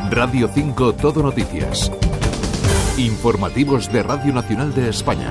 Radio 5 Todo Noticias. Informativos de Radio Nacional de España.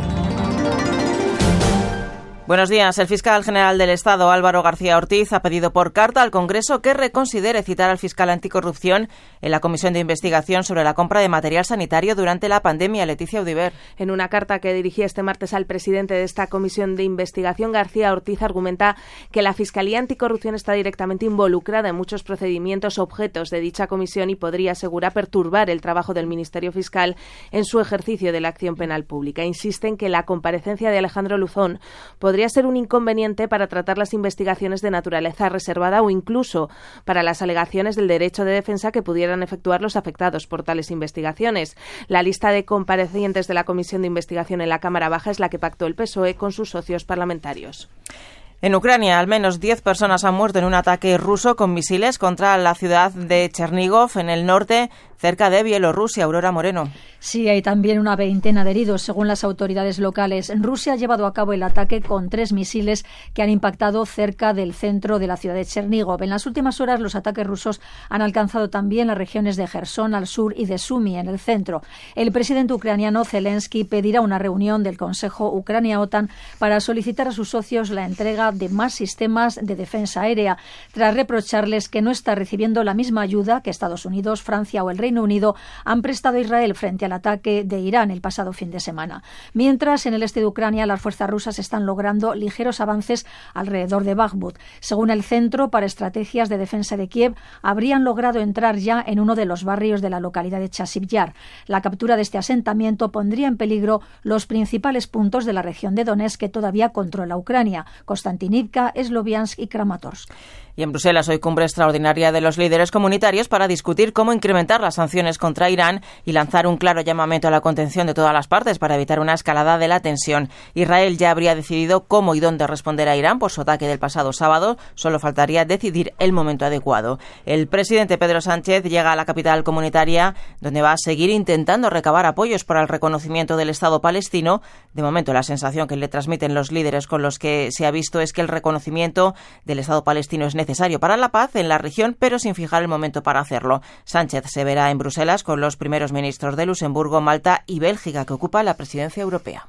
Buenos días. El fiscal general del Estado, Álvaro García Ortiz, ha pedido por carta al Congreso que reconsidere citar al fiscal anticorrupción en la comisión de investigación sobre la compra de material sanitario durante la pandemia. Leticia Audiver. En una carta que dirigía este martes al presidente de esta comisión de investigación, García Ortiz argumenta que la Fiscalía Anticorrupción está directamente involucrada en muchos procedimientos objetos de dicha comisión y podría, asegura, perturbar el trabajo del Ministerio Fiscal en su ejercicio de la acción penal pública. Insiste en que la comparecencia de Alejandro Luzón podría ser un inconveniente para tratar las investigaciones de naturaleza reservada o incluso para las alegaciones del derecho de defensa que pudieran efectuar los afectados por tales investigaciones. La lista de comparecientes de la Comisión de Investigación en la Cámara Baja es la que pactó el PSOE con sus socios parlamentarios. En Ucrania, al menos 10 personas han muerto en un ataque ruso con misiles contra la ciudad de Chernigov, en el norte, cerca de Bielorrusia. Aurora Moreno. Sí, hay también una veintena de heridos, según las autoridades locales. Rusia ha llevado a cabo el ataque con 3 misiles que han impactado cerca del centro de la ciudad de Chernigov. En las últimas horas, los ataques rusos han alcanzado también las regiones de Jersón al sur y de Sumy en el centro. El presidente ucraniano Zelensky pedirá una reunión del Consejo Ucrania-OTAN para solicitar a sus socios la entrega de más sistemas de defensa aérea, tras reprocharles que no está recibiendo la misma ayuda que Estados Unidos, Francia o el Reino Unido han prestado a Israel frente al ataque de Irán el pasado fin de semana. Mientras, en el este de Ucrania, las fuerzas rusas están logrando ligeros avances alrededor de Bakhmut. Según el Centro para Estrategias de Defensa de Kiev, habrían logrado entrar ya en uno de los barrios de la localidad de Chasiv Yar. La captura de este asentamiento pondría en peligro los principales puntos de la región de Donetsk que todavía controla Ucrania: Konstantinivka, Sloviansk y Kramatorsk. Y en Bruselas, hoy cumbre extraordinaria de los líderes comunitarios para discutir cómo incrementar las sanciones contra Irán y lanzar un claro llamamiento a la contención de todas las partes para evitar una escalada de la tensión. Israel ya habría decidido cómo y dónde responder a Irán por su ataque del pasado sábado. Solo faltaría decidir el momento adecuado. El presidente Pedro Sánchez llega a la capital comunitaria, donde va a seguir intentando recabar apoyos para el reconocimiento del Estado palestino. De momento, la sensación que le transmiten los líderes con los que se ha visto es que el reconocimiento del Estado palestino es necesario para la paz en la región, pero sin fijar el momento para hacerlo. Sánchez se verá en Bruselas con los primeros ministros de Luxemburgo, Malta y Bélgica, que ocupa la presidencia europea.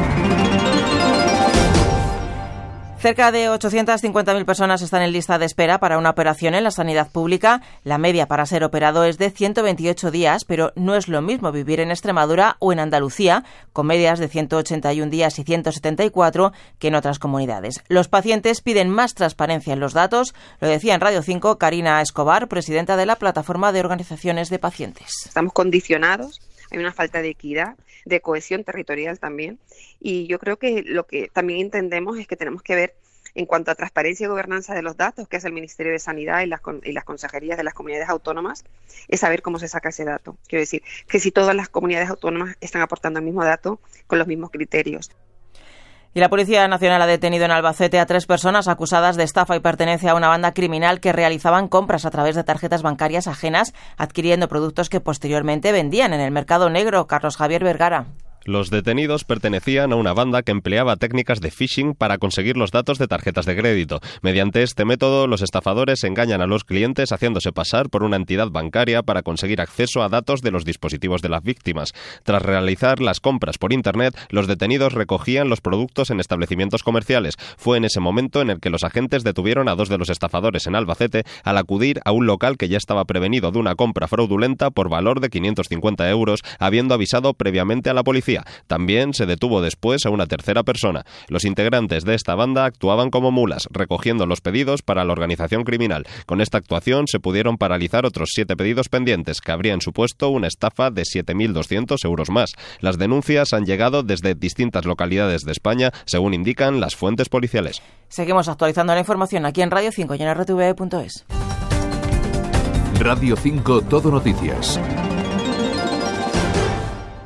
Cerca de 850.000 personas están en lista de espera para una operación en la sanidad pública. La media para ser operado es de 128 días, pero no es lo mismo vivir en Extremadura o en Andalucía, con medias de 181 días y 174 que en otras comunidades. Los pacientes piden más transparencia en los datos, lo decía en Radio 5 Karina Escobar, presidenta de la Plataforma de Organizaciones de Pacientes. Estamos condicionados, hay una falta de equidad, de cohesión territorial también, y yo creo que lo que también entendemos es que tenemos que ver en cuanto a transparencia y gobernanza de los datos, que es el Ministerio de Sanidad y las consejerías de las comunidades autónomas, es saber cómo se saca ese dato. Quiero decir, que si todas las comunidades autónomas están aportando el mismo dato con los mismos criterios. Y la Policía Nacional ha detenido en Albacete a 3 personas acusadas de estafa y pertenencia a una banda criminal que realizaban compras a través de tarjetas bancarias ajenas, adquiriendo productos que posteriormente vendían en el mercado negro. Carlos Javier Vergara. Los detenidos pertenecían a una banda que empleaba técnicas de phishing para conseguir los datos de tarjetas de crédito. Mediante este método, los estafadores engañan a los clientes haciéndose pasar por una entidad bancaria para conseguir acceso a datos de los dispositivos de las víctimas. Tras realizar las compras por Internet, los detenidos recogían los productos en establecimientos comerciales. Fue en ese momento en el que los agentes detuvieron a 2 de los estafadores en Albacete al acudir a un local que ya estaba prevenido de una compra fraudulenta por valor de 550 euros, habiendo avisado previamente a la policía. También se detuvo después a una tercera persona. Los integrantes de esta banda actuaban como mulas, recogiendo los pedidos para la organización criminal. Con esta actuación se pudieron paralizar otros 7 pedidos pendientes, que habrían supuesto una estafa de 7.200 euros más. Las denuncias han llegado desde distintas localidades de España, según indican las fuentes policiales. Seguimos actualizando la información aquí en Radio 5 y en rtve.es. Radio 5 Todo Noticias.